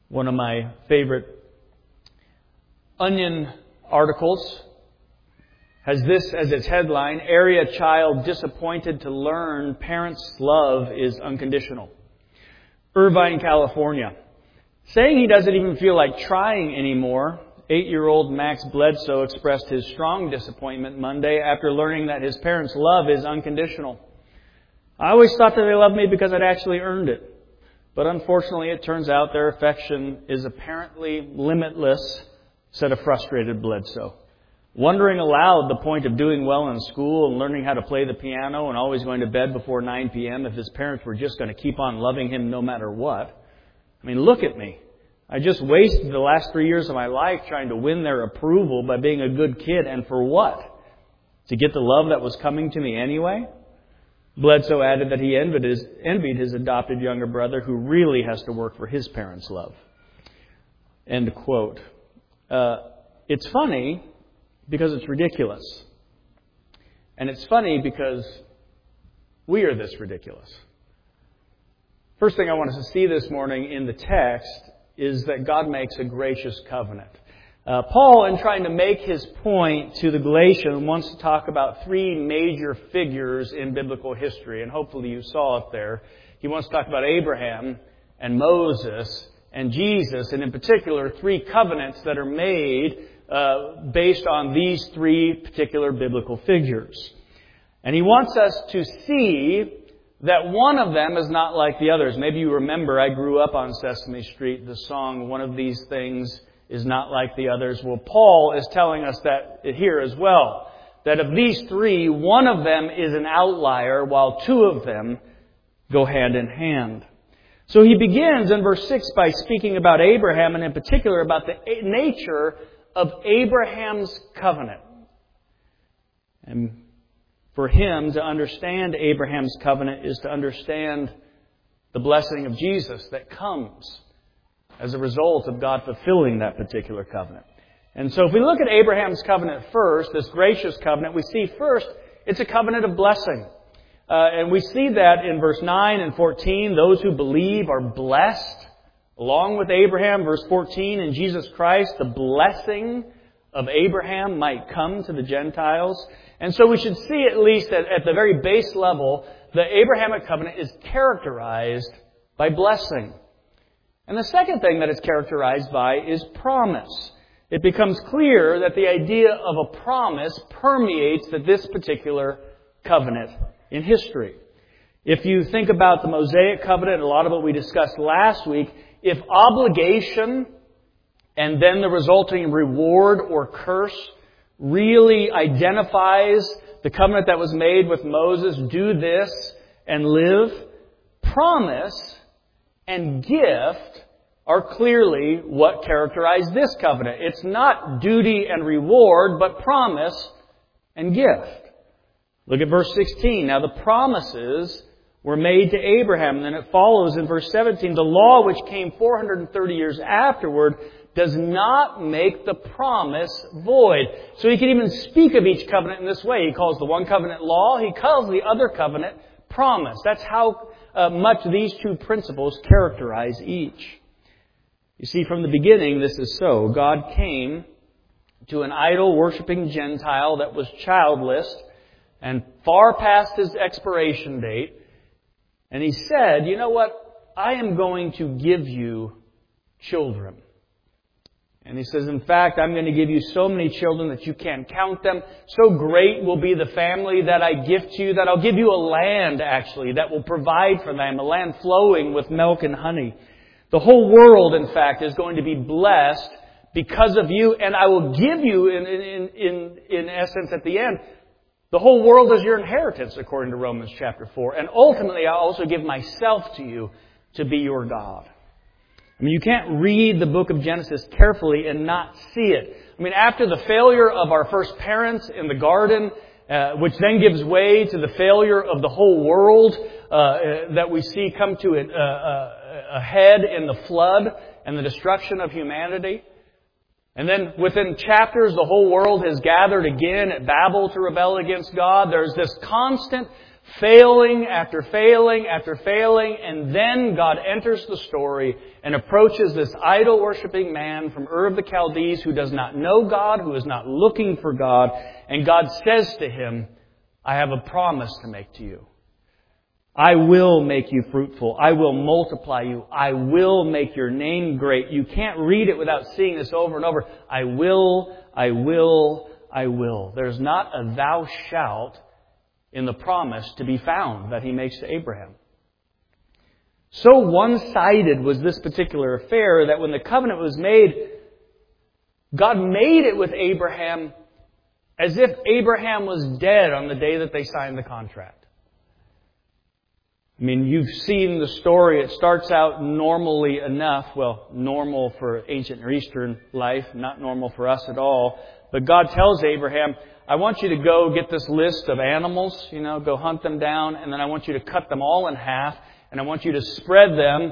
One of my favorite Onion articles has this as its headline: Area child disappointed to learn parents' love is unconditional. Irvine, California. Saying he doesn't even feel like trying anymore, 8-year-old Max Bledsoe expressed his strong disappointment Monday after learning that his parents' love is unconditional. I always thought that they loved me because I'd actually earned it. But unfortunately, it turns out their affection is apparently limitless, said a frustrated Bledsoe. Wondering aloud the point of doing well in school and learning how to play the piano and always going to bed before 9 p.m. if his parents were just going to keep on loving him no matter what. I mean, look at me. I just wasted the last 3 years of my life trying to win their approval by being a good kid. And for what? To get the love that was coming to me anyway? Bledsoe added that he envied his adopted younger brother who really has to work for his parents' love. End quote. It's funny because it's ridiculous. And it's funny because we are this ridiculous. First thing I want us to see this morning in the text is that God makes a gracious covenant. Paul, in trying to make his point to the Galatians, wants to talk about three major figures in biblical history, and hopefully you saw it there. He wants to talk about Abraham and Moses and Jesus, and in particular, three covenants that are made based on these three particular biblical figures. And he wants us to see that one of them is not like the others. Maybe you remember, I grew up on Sesame Street, the song, "One of These Things is Not Like the Others." Well, Paul is telling us that here as well, that of these three, one of them is an outlier, while two of them go hand in hand. So he begins in verse 6 by speaking about Abraham, and in particular about the nature of Abraham's covenant. And for him to understand Abraham's covenant is to understand the blessing of Jesus that comes as a result of God fulfilling that particular covenant. And so if we look at Abraham's covenant first, this gracious covenant, we see first it's a covenant of blessing. And we see that in verse 9 and 14, those who believe are blessed. Along with Abraham, verse 14, in Jesus Christ, the blessing of Abraham might come to the Gentiles. And so we should see, at least at the very base level, the Abrahamic covenant is characterized by blessing. And the second thing that it's characterized by is promise. It becomes clear that the idea of a promise permeates this particular covenant in history. If you think about the Mosaic covenant, a lot of what we discussed last week, if obligation and then the resulting reward or curse really identifies the covenant that was made with Moses, do this and live, promise and gift are clearly what characterize this covenant. It's not duty and reward, but promise and gift. Look at verse 16. Now the promises were made to Abraham. And then it follows in verse 17. The law which came 430 years afterward does not make the promise void. So he can even speak of each covenant in this way. He calls the one covenant law. He calls the other covenant promise. That's how much these two principles characterize each. You see, from the beginning, this is so. God came to an idol-worshipping Gentile that was childless and far past his expiration date. And he said, you know what? I am going to give you children. And he says, in fact, I'm going to give you so many children that you can't count them. So great will be the family that I give to you that I'll give you a land, actually, that will provide for them, a land flowing with milk and honey. The whole world, in fact, is going to be blessed because of you, and I will give you, in essence, at the end, the whole world is your inheritance, according to Romans chapter 4. And ultimately, I'll also give myself to you to be your God. I mean, you can't read the book of Genesis carefully and not see it. I mean, after the failure of our first parents in the garden, which then gives way to the failure of the whole world that we see come to a head in the flood and the destruction of humanity. And then within chapters, the whole world has gathered again at Babel to rebel against God. There's this constant Failing after failing after failing, and then God enters the story and approaches this idol-worshipping man from Ur of the Chaldees who does not know God, who is not looking for God, and God says to him, I have a promise to make to you. I will make you fruitful. I will multiply you. I will make your name great. You can't read it without seeing this over and over. I will, I will, I will. There's not a thou shalt in the promise to be found that he makes to Abraham. So one-sided was this particular affair that when the covenant was made, God made it with Abraham as if Abraham was dead on the day that they signed the contract. I mean, you've seen the story. It starts out normally enough. Well, normal for ancient Near Eastern life, not normal for us at all. But God tells Abraham, I want you to go get this list of animals, go hunt them down, and then I want you to cut them all in half, and I want you to spread them,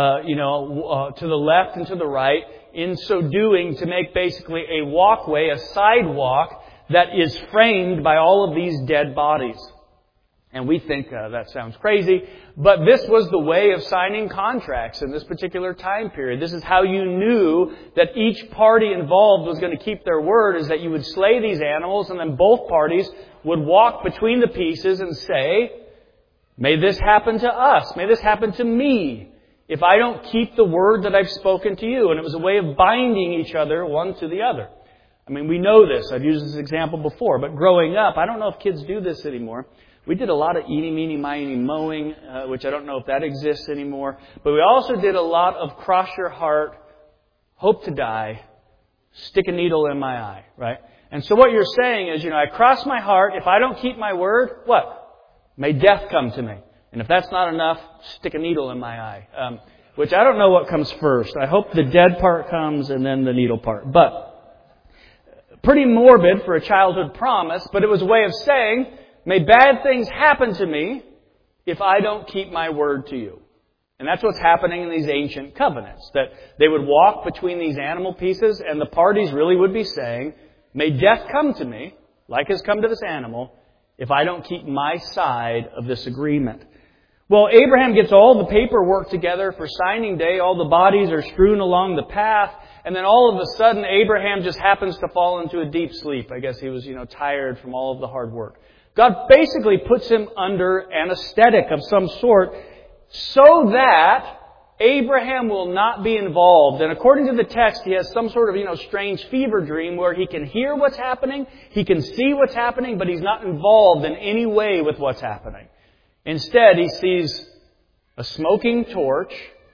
to the left and to the right, in so doing to make basically a walkway, a sidewalk that is framed by all of these dead bodies. And we think that sounds crazy, but this was the way of signing contracts in this particular time period. This is how you knew that each party involved was going to keep their word, is that you would slay these animals and then both parties would walk between the pieces and say, may this happen to us, may this happen to me, if I don't keep the word that I've spoken to you. And it was a way of binding each other one to the other. I mean, we know this. I've used this example before, but growing up, I don't know if kids do this anymore. We did a lot of eeny, meeny, miny, mowing, which I don't know if that exists anymore. But we also did a lot of cross your heart, hope to die, stick a needle in my eye, right? And so what you're saying is, I cross my heart. If I don't keep my word, what? May death come to me. And if that's not enough, stick a needle in my eye. Which I don't know what comes first. I hope the dead part comes and then the needle part. But pretty morbid for a childhood promise, but it was a way of saying, may bad things happen to me if I don't keep my word to you. And that's what's happening in these ancient covenants. That they would walk between these animal pieces and the parties really would be saying, may death come to me, like has come to this animal, if I don't keep my side of this agreement. Well, Abraham gets all the paperwork together for signing day. All the bodies are strewn along the path. And then all of a sudden, Abraham just happens to fall into a deep sleep. I guess he was, tired from all of the hard work. God basically puts him under anesthetic of some sort so that Abraham will not be involved. And according to the text, he has some sort of, strange fever dream where he can hear what's happening, he can see what's happening, but he's not involved in any way with what's happening. Instead, he sees a smoking torch,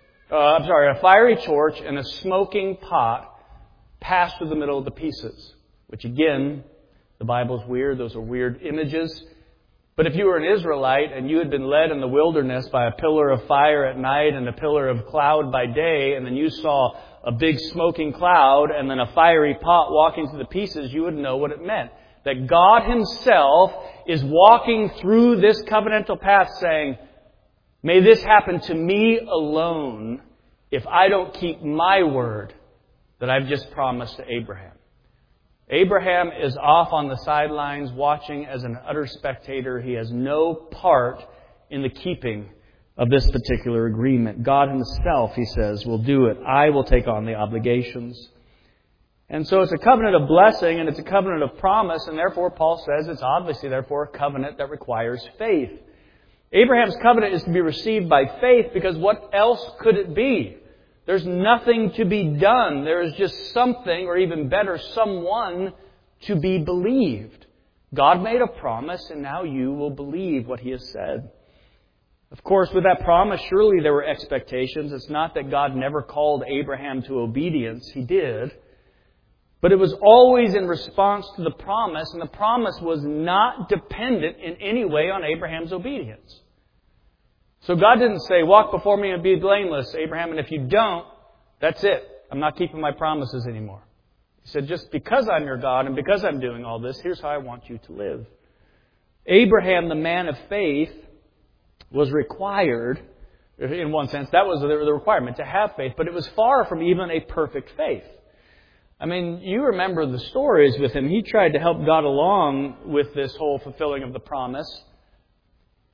a fiery torch and a smoking pot pass through the middle of the pieces, which again, the Bible's weird. Those are weird images. But if you were an Israelite and you had been led in the wilderness by a pillar of fire at night and a pillar of cloud by day, and then you saw a big smoking cloud and then a fiery pot walking through the pieces, you would know what it meant. That God Himself is walking through this covenantal path saying, may this happen to me alone if I don't keep my word that I've just promised to Abraham. Abraham is off on the sidelines watching as an utter spectator. He has no part in the keeping of this particular agreement. God Himself, he says, will do it. I will take on the obligations. And so it's a covenant of blessing and it's a covenant of promise, and therefore Paul says it's obviously therefore a covenant that requires faith. Abraham's covenant is to be received by faith because what else could it be? There's nothing to be done. There is just something, or even better, someone to be believed. God made a promise, and now you will believe what He has said. Of course, with that promise, surely there were expectations. It's not that God never called Abraham to obedience. He did. But it was always in response to the promise, and the promise was not dependent in any way on Abraham's obedience. So God didn't say, walk before me and be blameless, Abraham, and if you don't, that's it. I'm not keeping my promises anymore. He said, just because I'm your God and because I'm doing all this, here's how I want you to live. Abraham, the man of faith, was required, in one sense, that was the requirement, to have faith, but it was far from even a perfect faith. I mean, you remember the stories with him. He tried to help God along with this whole fulfilling of the promise.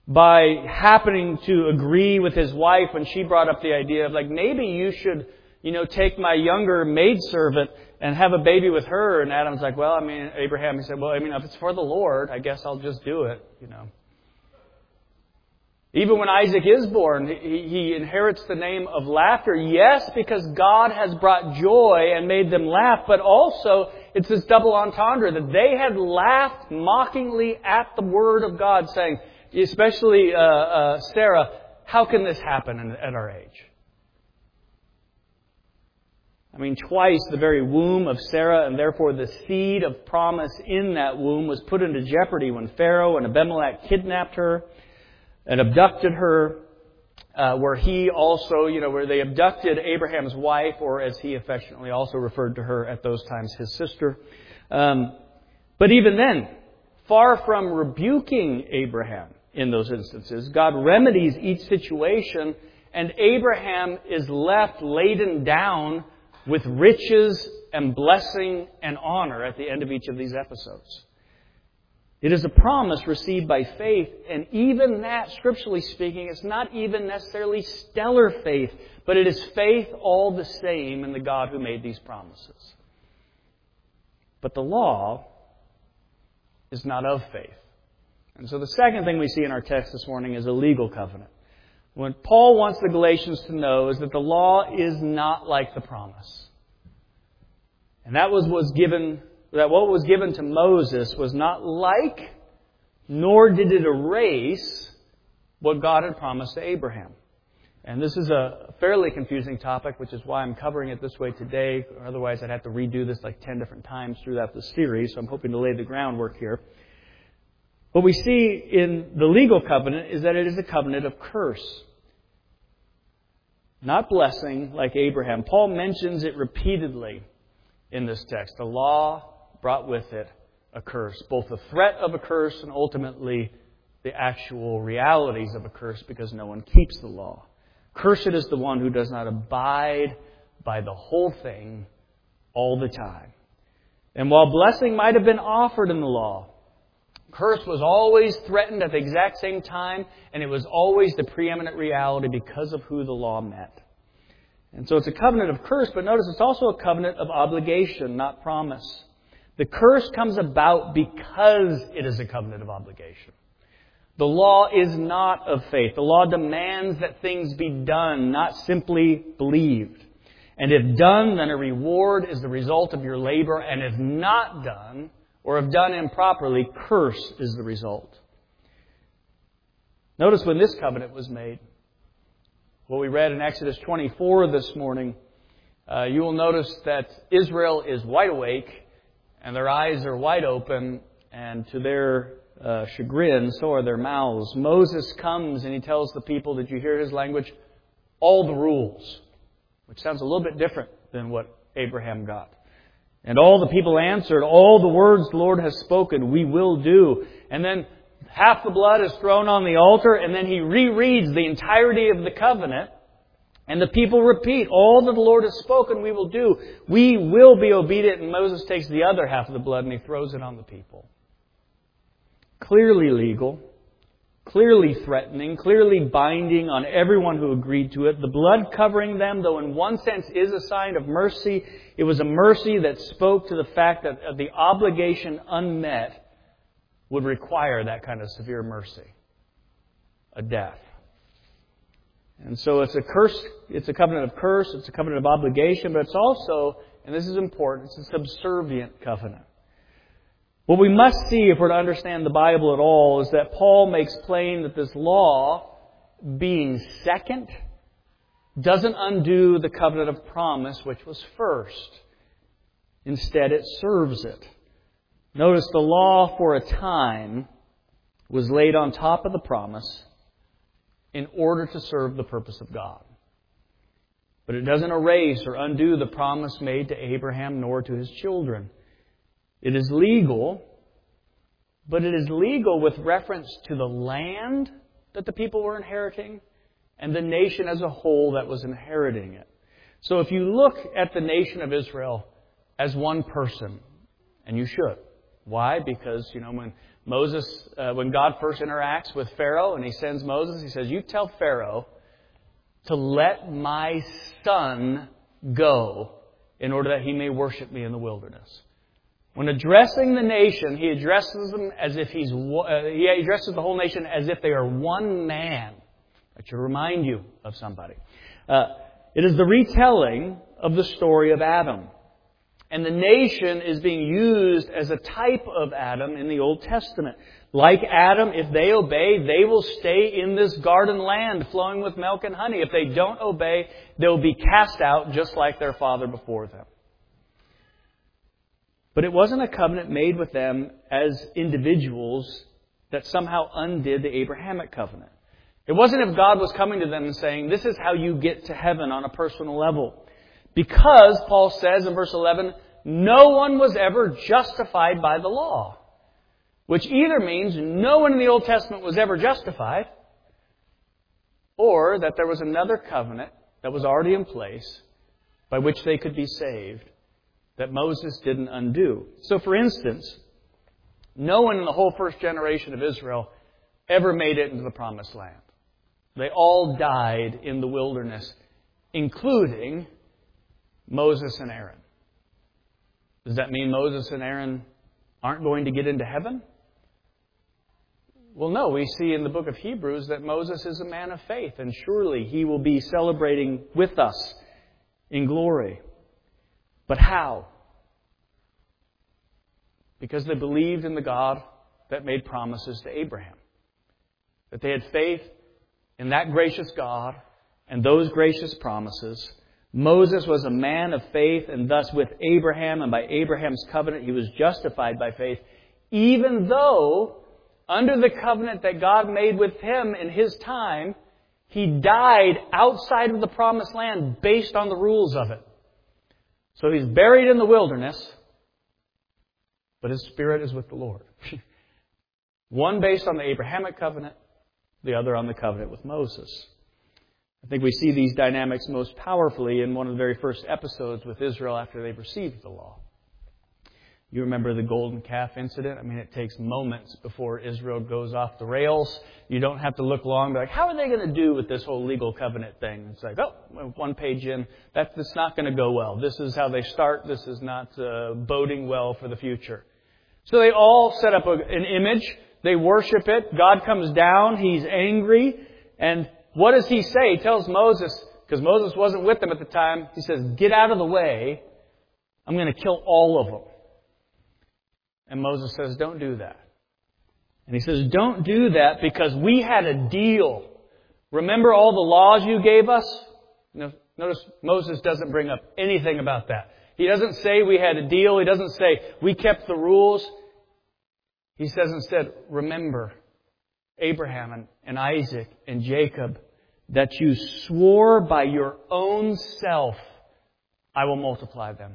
by happening to agree with his wife when she brought up the idea of like, maybe you should, take my younger maidservant and have a baby with her. And Adam's like, well, Abraham, he said, well, if it's for the Lord, I guess I'll just do it, Even when Isaac is born, he inherits the name of laughter. Yes, because God has brought joy and made them laugh, but also it's this double entendre that they had laughed mockingly at the word of God, saying, especially Sarah, how can this happen at our age? Twice the very womb of Sarah and therefore the seed of promise in that womb was put into jeopardy when Pharaoh and Abimelech kidnapped her and abducted her, where they abducted Abraham's wife, or as he affectionately also referred to her at those times, his sister. But even then, far from rebuking Abraham in those instances, God remedies each situation, and Abraham is left laden down with riches and blessing and honor at the end of each of these episodes. It is a promise received by faith, and even that, scripturally speaking, is not even necessarily stellar faith, but it is faith all the same in the God who made these promises. But the law is not of faith. And so the second thing we see in our text this morning is a legal covenant. What Paul wants the Galatians to know is that the law is not like the promise. And that what was given to Moses was not like, nor did it erase what God had promised to Abraham. And this is a fairly confusing topic, which is why I'm covering it this way today. Otherwise, I'd have to redo this like 10 different times throughout the series, so I'm hoping to lay the groundwork here. What we see in the legal covenant is that it is a covenant of curse, not blessing like Abraham. Paul mentions it repeatedly in this text. The law brought with it a curse, both the threat of a curse and ultimately the actual realities of a curse, because no one keeps the law. Cursed is the one who does not abide by the whole thing all the time. And while blessing might have been offered in the law, curse was always threatened at the exact same time, and it was always the preeminent reality because of who the law met. And so it's a covenant of curse, but notice it's also a covenant of obligation, not promise. The curse comes about because it is a covenant of obligation. The law is not of faith. The law demands that things be done, not simply believed. And if done, then a reward is the result of your labor. And if not done, or if done improperly, curse is the result. Notice when this covenant was made, what we read in Exodus 24 this morning, you will notice that Israel is wide awake and their eyes are wide open, and to their chagrin, so are their mouths. Moses comes and he tells the people, did you hear his language? All the rules, which sounds a little bit different than what Abraham got. And all the people answered, all the words the Lord has spoken, we will do. And then half the blood is thrown on the altar, and then he rereads the entirety of the covenant. And the people repeat, all that the Lord has spoken, we will do. We will be obedient. And Moses takes the other half of the blood and he throws it on the people. Clearly legal, clearly threatening, clearly binding on everyone who agreed to it. The blood covering them, though in one sense is a sign of mercy, it was a mercy that spoke to the fact that the obligation unmet would require that kind of severe mercy, a death. And so it's a curse, it's a covenant of curse, it's a covenant of obligation, but it's also, and this is important, it's a subservient covenant. What we must see if we're to understand the Bible at all is that Paul makes plain that this law, being second, doesn't undo the covenant of promise, which was first. Instead, it serves it. Notice the law for a time was laid on top of the promise in order to serve the purpose of God. But it doesn't erase or undo the promise made to Abraham nor to his children. It is legal, but it is legal with reference to the land that the people were inheriting and the nation as a whole that was inheriting it. So if you look at the nation of Israel as one person, and you should. Why? Because, when Moses, when God first interacts with Pharaoh and he sends Moses, he says, "You tell Pharaoh to let my son go in order that he may worship me in the wilderness." When addressing the nation, he addresses them as if he addresses the whole nation as if they are one man. That should remind you of somebody. It is the retelling of the story of Adam. And the nation is being used as a type of Adam in the Old Testament. Like Adam, if they obey, they will stay in this garden land flowing with milk and honey. If they don't obey, they'll be cast out just like their father before them. But it wasn't a covenant made with them as individuals that somehow undid the Abrahamic covenant. It wasn't if God was coming to them and saying, "This is how you get to heaven on a personal level." Because, Paul says in verse 11, no one was ever justified by the law. Which either means no one in the Old Testament was ever justified, or that there was another covenant that was already in place by which they could be saved that Moses didn't undo. So, for instance, no one in the whole first generation of Israel ever made it into the Promised Land. They all died in the wilderness, including Moses and Aaron. Does that mean Moses and Aaron aren't going to get into heaven? Well, no. We see in the book of Hebrews that Moses is a man of faith, and surely he will be celebrating with us in glory. But how? Because they believed in the God that made promises to Abraham. That they had faith in that gracious God and those gracious promises. Moses was a man of faith, and thus with Abraham and by Abraham's covenant he was justified by faith, even though under the covenant that God made with him in his time, he died outside of the Promised Land based on the rules of it. So he's buried in the wilderness, but his spirit is with the Lord. One based on the Abrahamic covenant, the other on the covenant with Moses. I think we see these dynamics most powerfully in one of the very first episodes with Israel after they've received the law. You remember the golden calf incident? I mean, it takes moments before Israel goes off the rails. You don't have to look long. Be like, how are they going to do with this whole legal covenant thing? It's like, one page in, that's not going to go well. This is how they start. This is not boding well for the future. So they all set up an image. They worship it. God comes down. He's angry. And what does he say? He tells Moses, because Moses wasn't with them at the time, he says, "Get out of the way. I'm going to kill all of them." And Moses says, "Don't do that." And he says, "Don't do that because we had a deal. Remember all the laws you gave us?" Notice Moses doesn't bring up anything about that. He doesn't say we had a deal. He doesn't say we kept the rules. He says instead, "Remember Abraham and Isaac and Jacob, that you swore by your own self, I will multiply them."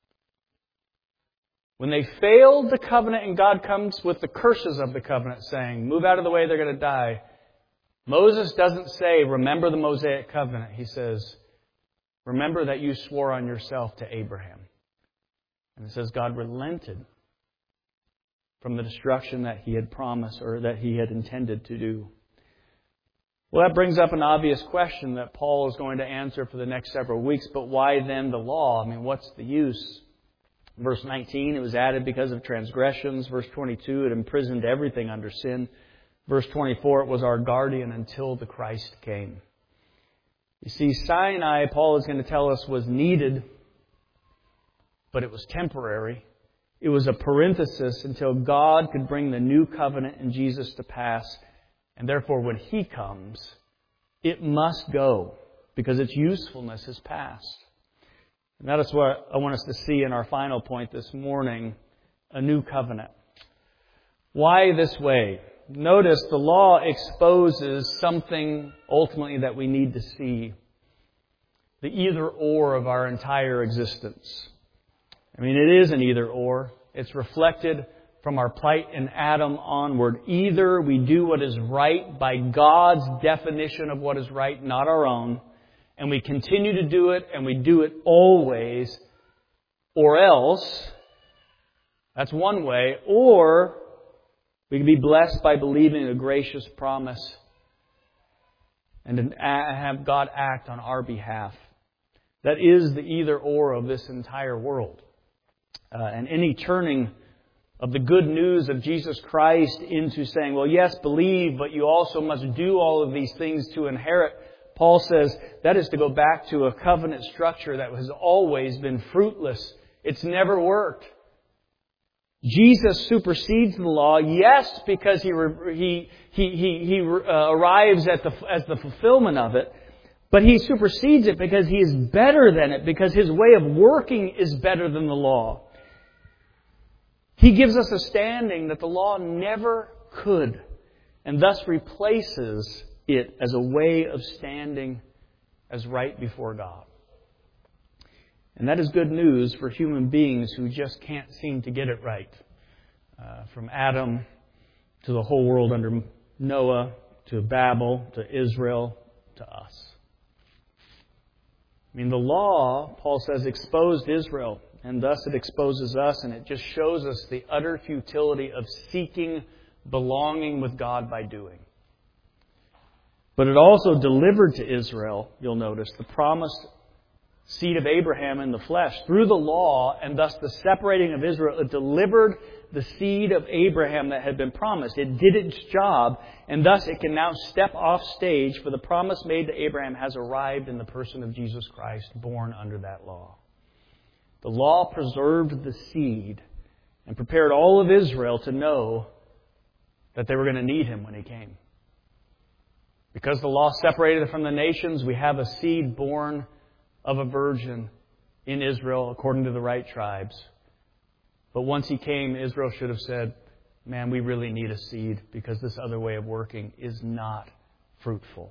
When they failed the covenant and God comes with the curses of the covenant saying, "Move out of the way, they're going to die," Moses doesn't say, "Remember the Mosaic covenant." He says, "Remember that you swore on yourself to Abraham." And it says God relented from the destruction that he had promised or that he had intended to do. Well, that brings up an obvious question that Paul is going to answer for the next several weeks. But why then the law? I mean, what's the use? Verse 19, it was added because of transgressions. Verse 22, it imprisoned everything under sin. Verse 24, it was our guardian until the Christ came. You see, Sinai, Paul is going to tell us, was needed, but it was temporary. It was a parenthesis until God could bring the new covenant in Jesus to pass. And therefore, when He comes, it must go because its usefulness is past. And that is what I want us to see in our final point this morning, a new covenant. Why this way? Notice the law exposes something ultimately that we need to see. The either-or of our entire existence. I mean, it is an either-or. It's reflected from our plight in Adam onward. Either we do what is right by God's definition of what is right, not our own, and we continue to do it, and we do it always, or else, that's one way, or We can be blessed by believing a gracious promise and to have God act on our behalf. That is the either-or of this entire world. And any turning of the good news of Jesus Christ into saying, well, yes, believe, but you also must do all of these things to inherit. Paul says that is to go back to a covenant structure that has always been fruitless. It's never worked. Jesus supersedes the law, yes, because he arrives as the fulfillment of it, but He supersedes it because He is better than it, because His way of working is better than the law. He gives us a standing that the law never could, and thus replaces it as a way of standing as right before God. And that is good news for human beings who just can't seem to get it right. From Adam to the whole world under Noah, to Babel, to Israel, to us. I mean, the law, Paul says, exposed Israel, and thus it exposes us, and it just shows us the utter futility of seeking belonging with God by doing. But it also delivered to Israel, you'll notice, the promised seed of Abraham in the flesh. Through the law, and thus the separating of Israel, it delivered the seed of Abraham that had been promised. It did its job, and thus it can now step off stage, for the promise made to Abraham has arrived in the person of Jesus Christ, born under that law. The law preserved the seed and prepared all of Israel to know that they were going to need Him when He came. Because the law separated from the nations, we have a seed born of a virgin in Israel according to the right tribes. But once He came, Israel should have said, man, we really need a seed because this other way of working is not fruitful.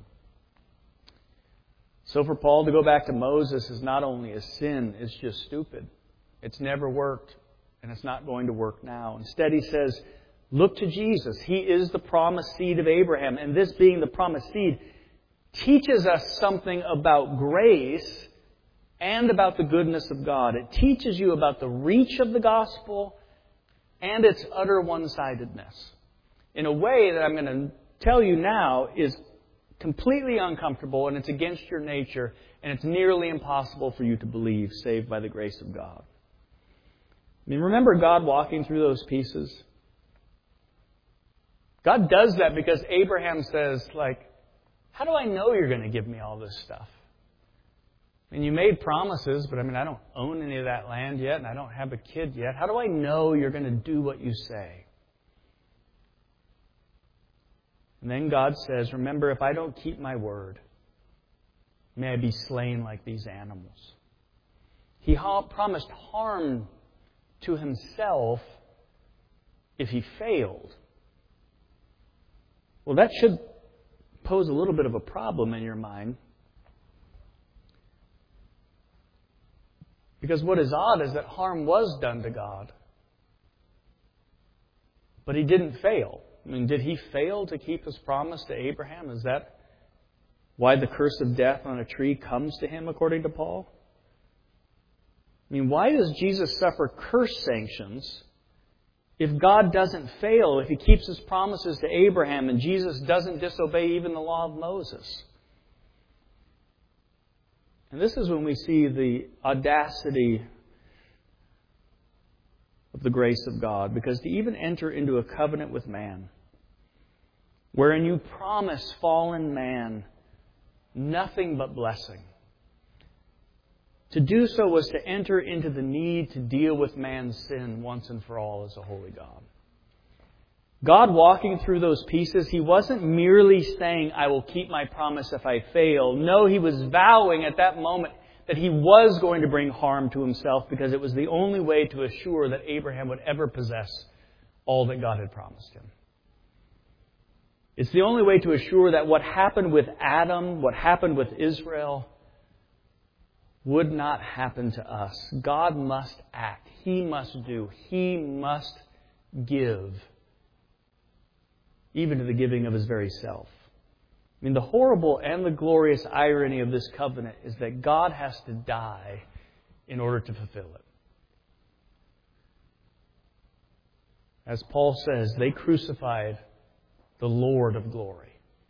So for Paul to go back to Moses is not only a sin, it's just stupid. It's never worked, and it's not going to work now. Instead, he says, look to Jesus. He is the promised seed of Abraham, and this being the promised seed teaches us something about grace and about the goodness of God. It teaches you about the reach of the gospel and its utter one-sidedness. In a way that I'm going to tell you now is completely uncomfortable, and it's against your nature, and it's nearly impossible for you to believe, save by the grace of God. I mean, remember God walking through those pieces? God does that because Abraham says, how do I know you're going to give me all this stuff? I mean, you made promises, but I don't own any of that land yet, and I don't have a kid yet. How do I know you're going to do what you say? And then God says, remember, if I don't keep my word, may I be slain like these animals. He promised harm to Himself if He failed. Well, that should pose a little bit of a problem in your mind. Because what is odd is that harm was done to God. But He didn't fail. I mean, did He fail to keep His promise to Abraham? Is that why the curse of death on a tree comes to him, according to Paul? I mean, why does Jesus suffer curse sanctions if God doesn't fail, if He keeps His promises to Abraham and Jesus doesn't disobey even the law of Moses? And this is when we see the audacity of the grace of God. Because to even enter into a covenant with man, wherein you promise fallen man nothing but blessing, to do so was to enter into the need to deal with man's sin once and for all as a holy God. God walking through those pieces, He wasn't merely saying, I will keep my promise if I fail. No, He was vowing at that moment that He was going to bring harm to Himself because it was the only way to assure that Abraham would ever possess all that God had promised him. It's the only way to assure that what happened with Adam, what happened with Israel, would not happen to us. God must act. He must do. He must give, even to the giving of His very self. I mean, the horrible and the glorious irony of this covenant is that God has to die in order to fulfill it. As Paul says, they crucified the Lord of glory.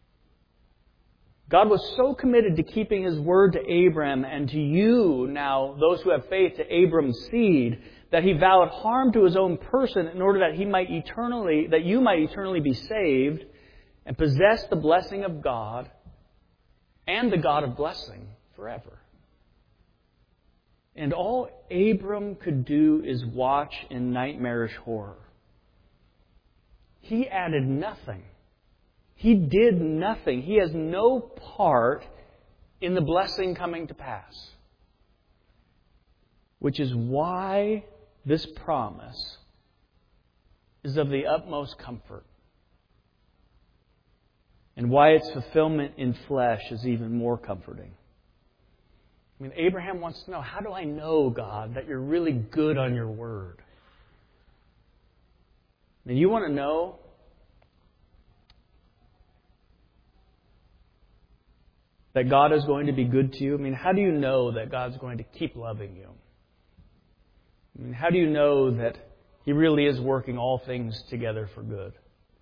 God was so committed to keeping His word to Abram and to you, now those who have faith, to Abram's seed, that He vowed harm to His own person in order that you might eternally be saved and possess the blessing of God and the God of blessing forever. And all Abram could do is watch in nightmarish horror. He added nothing. He did nothing. He has no part in the blessing coming to pass. Which is why this promise is of the utmost comfort. And why its fulfillment in flesh is even more comforting. I mean, Abraham wants to know, how do I know, God, that you're really good on your word? And you want to know that God is going to be good to you? I mean, how do you know that God's going to keep loving you? I mean, how do you know that He really is working all things together for good?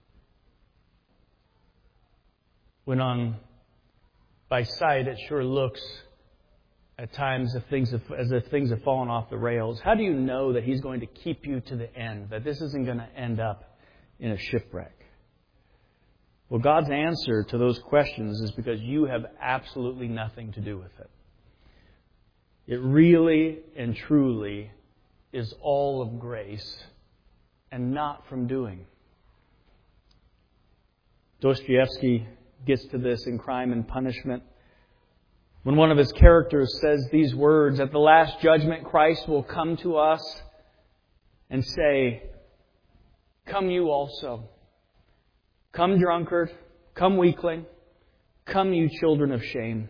When by sight it sure looks at times as if things have fallen off the rails. How do you know that He's going to keep you to the end, that this isn't going to end up in a shipwreck? Well, God's answer to those questions is because you have absolutely nothing to do with it. It really and truly is all of grace and not from doing. Dostoevsky gets to this in Crime and Punishment when one of his characters says these words, "At the last judgment, Christ will come to us and say, 'Come you also. Come drunkard, come weakling, come you children of shame.'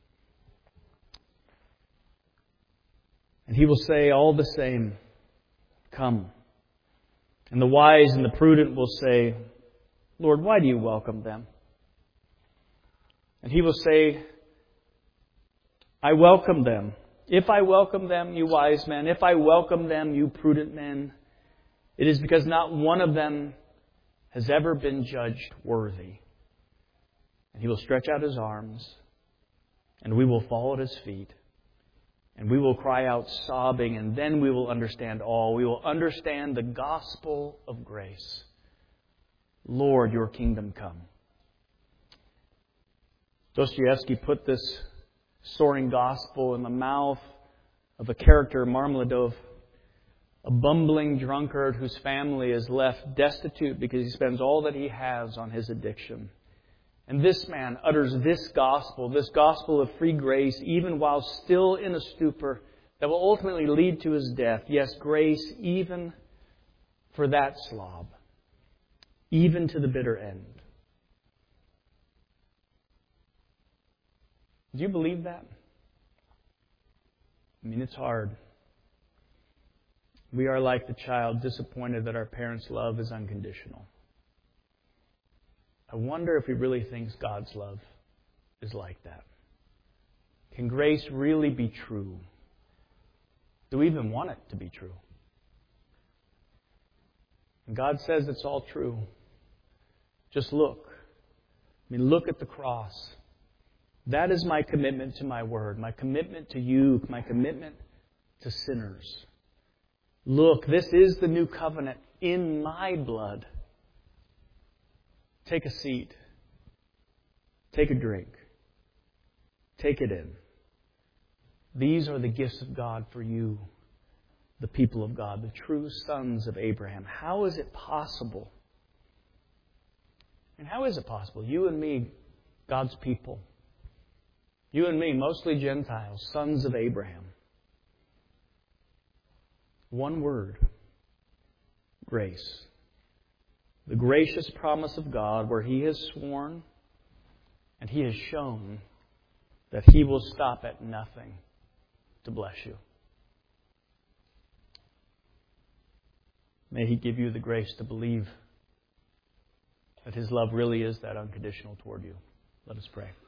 And He will say all the same, 'Come.' And the wise and the prudent will say, 'Lord, why do you welcome them?' And He will say, 'I welcome them. If I welcome them, you wise men, if I welcome them, you prudent men, it is because not one of them has ever been judged worthy.' And He will stretch out His arms, and we will fall at His feet, and we will cry out sobbing, and then we will understand all. We will understand the gospel of grace. Lord, your kingdom come." Dostoevsky put this soaring gospel in the mouth of a character, Marmeladov, a bumbling drunkard whose family is left destitute because he spends all that he has on his addiction. And this man utters this gospel of free grace, even while still in a stupor that will ultimately lead to his death. Yes, grace even for that slob, even to the bitter end. Do you believe that? I mean, it's hard. We are like the child, disappointed that our parents' love is unconditional. I wonder if he really thinks God's love is like that. Can grace really be true? Do we even want it to be true? And God says it's all true. Just look. I mean, look at the cross. That is my commitment to my word, my commitment to you, my commitment to sinners. Look, this is the new covenant in my blood. Take a seat. Take a drink. Take it in. These are the gifts of God for you, the people of God, the true sons of Abraham. How is it possible? And how is it possible? You and me, God's people. You and me, mostly Gentiles, sons of Abraham. One word. Grace. The gracious promise of God where He has sworn and He has shown that He will stop at nothing to bless you. May He give you the grace to believe that His love really is that unconditional toward you. Let us pray.